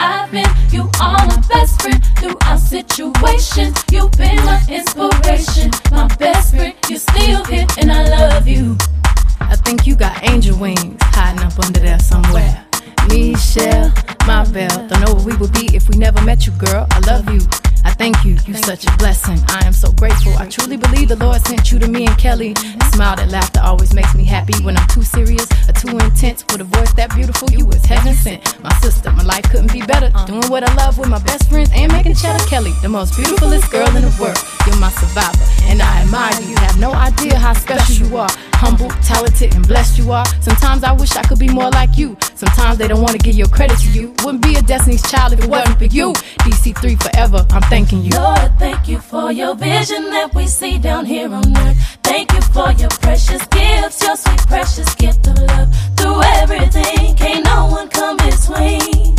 I've been. You are my best friend throughout situations. You've been my inspiration, my best friend. You're still here and I love you. I think you got angel wings hiding up under there somewhere. Michelle, my belle. Don't know where we would be if we never met you, girl. I love you. I thank you. You're such a blessing. I am so grateful. I truly believe the Lord sent you to me and Kelly. A smile that laughter always makes me happy when I'm too serious or too intense. With a voice that beautiful, you was heaven sent. My sister, my life couldn't be better. Doing what I love with my best friends and making cheddar. Kelly, the most beautifulest girl in the world. You're my survivor, and I admire you. You have no idea how special you are. Humble, talented, and blessed you are. Sometimes I wish I could be more like you. Sometimes they don't want to give your credit to you. Wouldn't be a Destiny's Child if it wasn't for you. DC3 forever, I'm thanking you. Lord, thank you for your vision that we see down here on earth. Thank you for your precious gifts, your sweet precious gift of love. Through everything, can't no one come between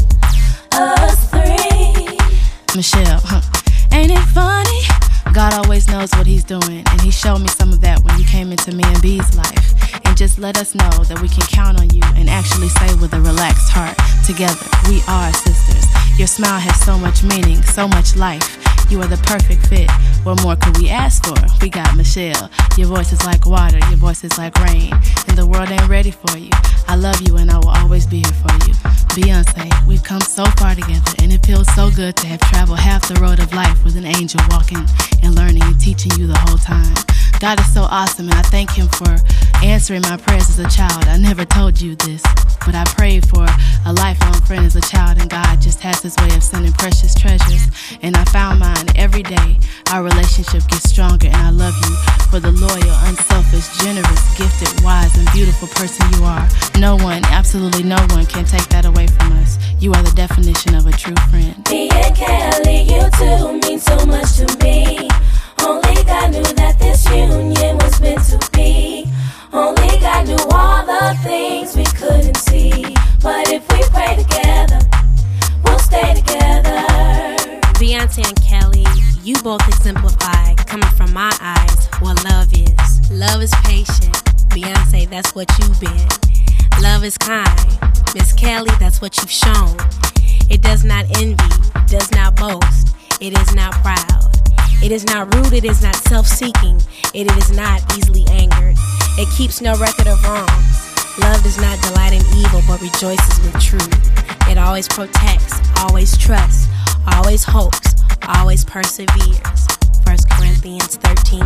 us three. Michelle, ain't it funny? God always knows what he's doing, and he showed me some of that when you came into me and B's life. And just let us know that we can count on you and actually say with a relaxed heart, together, we are sisters. Your smile has so much meaning, so much life. You are the perfect fit. What more could we ask for? We got Michelle. Your voice is like water, your voice is like rain, and the world ain't ready for you. I love you and I will always be here for you. Beyonce, we've come so far together, and it feels so good to have traveled half the road of life with an angel walking and learning and teaching you the whole time. God is so awesome, and I thank him for answering my prayers as a child. I never told you this, but I prayed for a lifelong friend as a child, and God just has his way of sending precious treasures, and I found mine every day. Our relationship gets stronger, and I love you for the loyal, unselfish, generous, gifted, wise, and beautiful person you are. No one, absolutely no one, can take that away from us. You are the definition of a true friend. Me and Kelly, you two mean so much to me. Only God knew that this union was meant to be. Only God knew all the things we couldn't see. But if we pray together, we'll stay together. Beyonce and Kelly, you both exemplify, coming from my eyes, what love is. Love is patient. Beyonce, that's what you've been. Love is kind. Miss Kelly, that's what you've shown. It does not envy, does not boast. It is not proud. It is not rude, it is not self-seeking. It is not easily angered. It keeps no record of wrongs. Love does not delight in evil, but rejoices with truth. It always protects, always trusts, always hopes, always perseveres. 1 Corinthians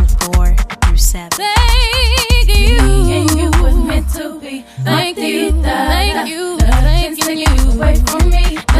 13:4-7. Thank you. Me and you were meant to be. Thank you. Thank you. Away from me.